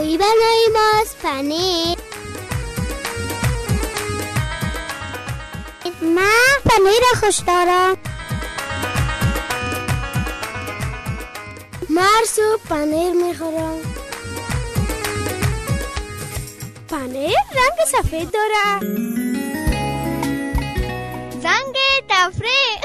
غذایی برنامه ماست پنیر. من پنیر خوش دارم. من صبح پنیر میخورم. پنیر رنگ سفید داره. زنگ تفریح.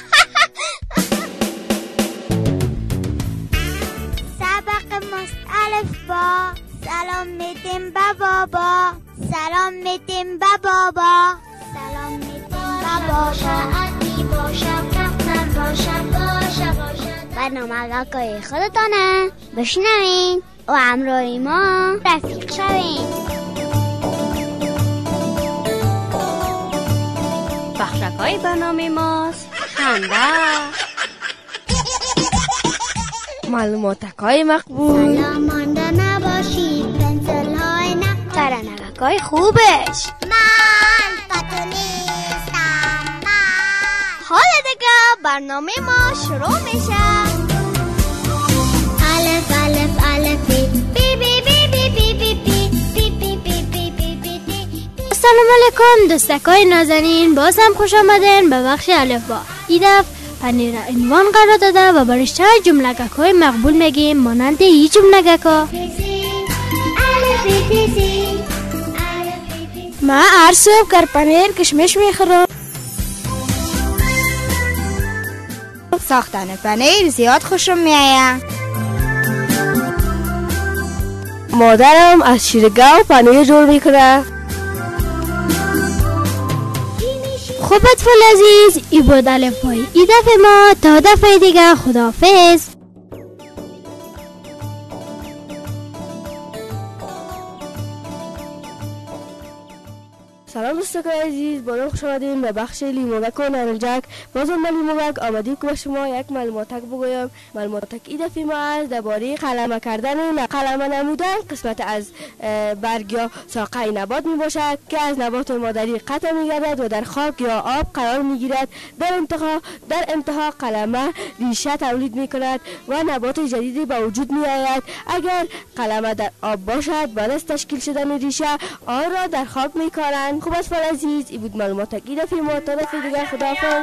سبق مختلف با سلام میدیم با بابا. سلام میدیم با بابا. سلام میدیم با بابا. عدی باشم کفتن باشم باشه. برنامه آقای خودتانه بشنوین و همراه ما رفیق شوین. بخشکای برنامه ماست خنده، معلوماتکای مقبول، سلام مانده نباشید، پنسل های نقل، ترنگکای خوبش. من پتو نیستم. من حالا دیگه برنامه ما شروع میشه. الف الف الف بی بی بی بی بی بی بی بی بی بی بی بی بی. سلام علیکم دوستکای نازنین، باز هم خوش آمدین به بخش الفبا. این دفعه پنیر را عنوان قرار داده و برش چند جملگک‌های مقبول میگیم مانند این جملگک‌ها. من هر صبح گر پنیر کشمش میخورم. ساختن پنیر زیاد خوشم میآید. مادرم از شیرگاو پنیر جور میکنه. خب اطفال عزیز، این بود الفبای این دفعه ما. تا دفعه دیگه خداحافظ. سلام دوستان عزیز، بالا خوش آمدین به بخش لیمونک و نارنجک. بازم به لیمونک آمدیم که به شما یک معلوماتک بگویم. معلوماتک این دفعه ما از درباره قلمه کردن قلمه نمودن قسمت از برگ یا ساقه نبات می باشد که از نبات مادری قطع می گردد و در خاک یا آب قرار می گیرد. در انتها قلمه ریشه تولید می کند و نبات جدیدی به وجود می آید. اگر قلمه در آب باشد بعد از تشکیل شدن ریشه آن را در خاک می کارند. خوب است عزیز، این بود معلومات این دفعه ما. تا دفعه دیگر خداحافظ.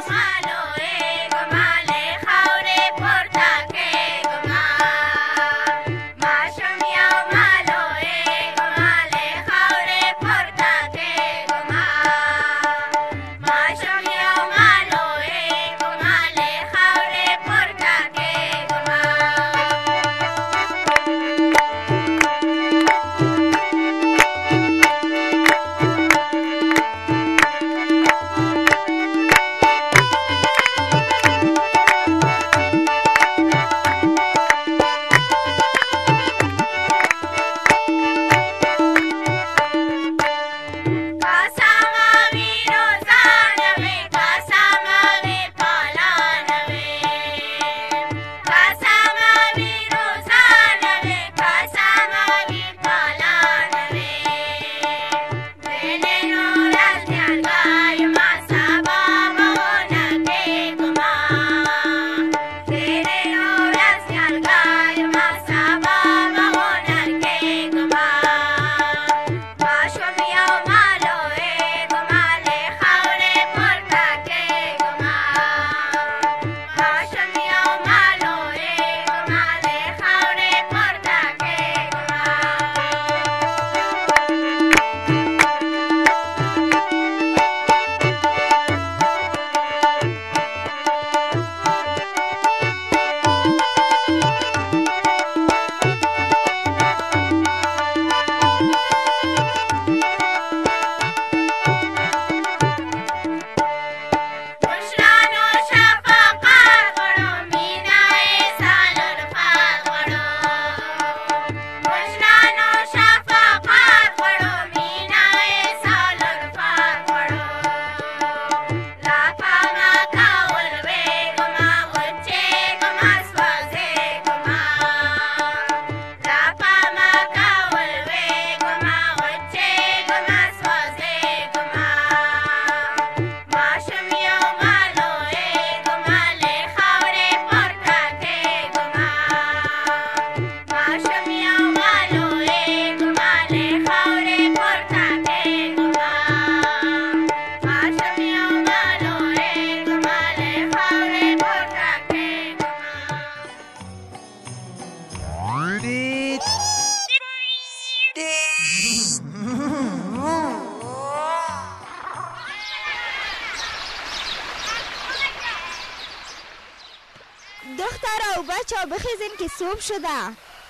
دخترها و بچه ها بخیزین که صبح شده.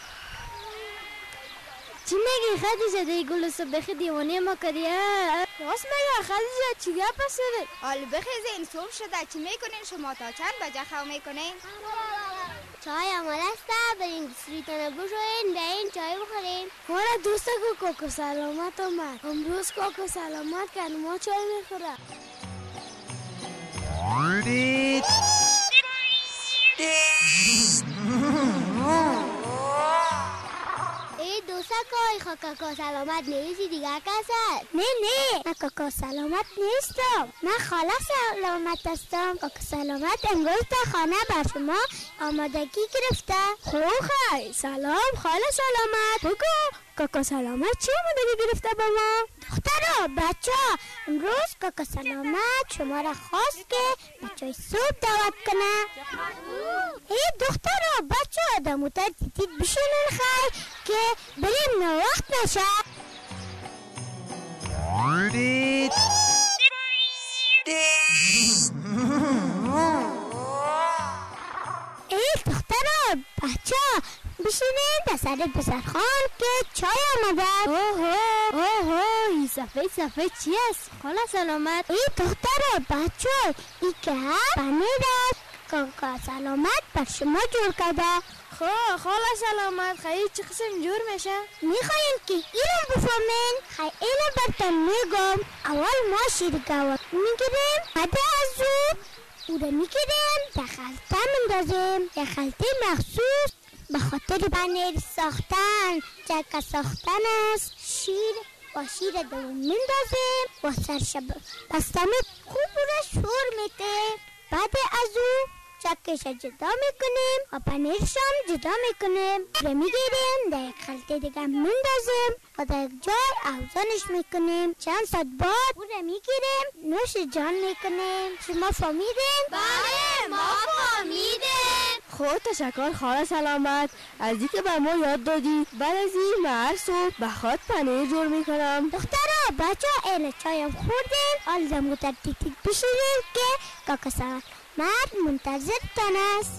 چی میگی خدیجه؟ دی گل صبح بخی دیوانه ما کردیه؟ راست میگه خدیجه، چی گپ است؟ حال بخیزین صبح شده. چی میکنین شما؟ تا چند بجه خو میکنین؟ چای آماده است، برین دستریتان بشوین برین چای بخورین. مانا دوستا که کوکو سلامت آمد. امروز کوکو سلامت کرد، ما چای میخوره. ای دوستا که کوکو سلامت نیستی دیگر کس است؟ نه من کوکو سلامت نیستم، من خاله سلامت هستم. کوکو سلامت امروز تا خانه بر شما آمادگی گرفته. خوخه سلام خاله سلامت. بگو کوکو سلامت چی آمادگی گرفته با ما؟ دخترها بچه ها امروز کوکو سلامت شما را خواست که به چای صبح دعوت کنه. ای دخترها بچه ها دموتر تیتید بشینین خیر که بریم نه وقت نشه. ای دخترها بچه ها بشینین در سر بزرخان که چای آمده. اوه این سفید چی است خاله سلامت؟ ای دخترها بچه ها ای که پنیر است. کوکو سلامت بر شما جور کرده. خاله سلامت خیلی چه قسم جور میشه؟ میخواین که اینو بفهمین؟ خیلی اینو براتون میگم. اول ما شیرگاوه میگیریم، بعد از او رو میگیریم در خلطه میندازیم. در خلطه مخصوص به خاطر پنیر ساختن چکه ساختن است. با شیر دوم میندازیم و سرش بستمه خوب رو شور میده. بعد از او چکش جدا میکنیم و پنیرشم جدا میکنیم. رو میگیریم در یک خلطه دیگه میندازیم و در یک جای اوزانش میکنیم. چند ساعت بعد او رو میگیریم نوش جان میکنیم. شما فهمیدین؟ بله ما فهمیدیم. خود تشکر خاله سلامت از اینکه به ما یاد دادی. بعد از این من هر صبح به خاط پنیر جور میکنم. دخترها بچه ها این چایم خوردیم. حال زموتر تیتید بشینیم که کوکو سلامت منتظر تان است.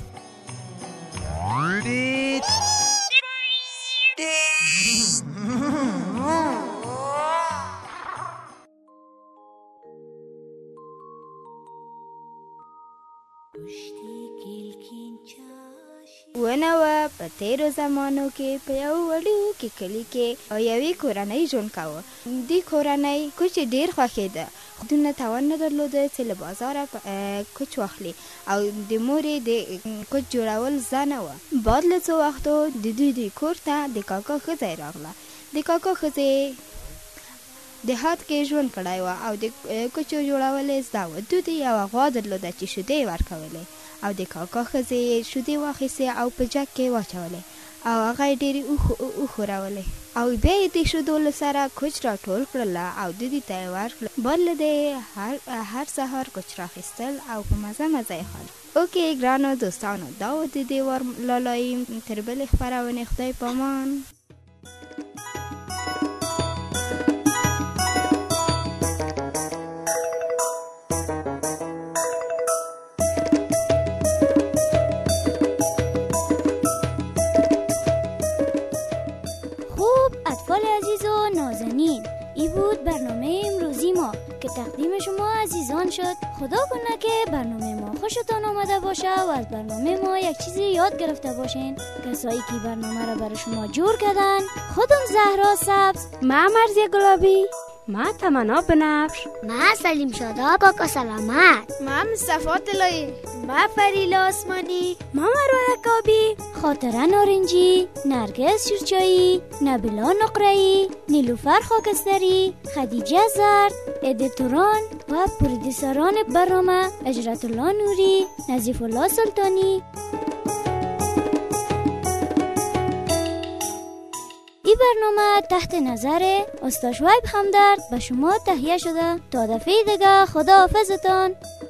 ونه په تیرو زمانو کې په یو وړوکي کلي کې یوې کورنۍ ژوند کاوه. دې کورنۍ کوچ ډېر خوښېده. خودونه توان نه درلوده چې له بازاره کوچ واخلي او د مورې د کوچ جوړول زده وه. بعد له څو وختو د دوی کور ته د کاکا ښځی راغله. د کاکا ښځې دیهات کې ژوند کړی وه او د کوچو جوړول یې زده وه. دوی یوه غوا درلوده چې شیدې یې ورکولې او د کاکا ښځې شیدې واخیستې او په جګ کې واچولې او هغه یې ډېرې وښورولې او بیا یې د شیدو له سره کوچ راټول کړله او دوی ته یې ورکړه. بعد له دې هر سهار کوچ راخیستل او په مزه یې خوړل. اوکې ګرانو دوستانو دا و د دې وار لالایي. تر بلې خپرونې خدای پامان. ای بود برنامه امروزی ما که تقدیم شما عزیزان شد. خدا کنه که برنامه ما خوشتان آمده باشه و از برنامه ما یک چیزی یاد گرفته باشین. کسایی که برنامه را برای شما جور کردن: خودم زهرا سبز، من مرزی گلابی، من تمنا بنفش، من سلیم شاداب کوکو سلامت، من مصطفی طلایی، من فریلا آسمانی، من مروه کابی، خاطره نارنجی، نرگس شورچایی، نبیلا نقره‌ای، نیلوفر خاکستری، خدیجه زرد، ادیتوران و پرودیسران برنامه اجرت الله نوری، نظیف الله سلطانی. این برنامه تحت نظر استاد شعیب همدرد به شما تهیه شده. تا دفعه دیگه خدا حافظتان.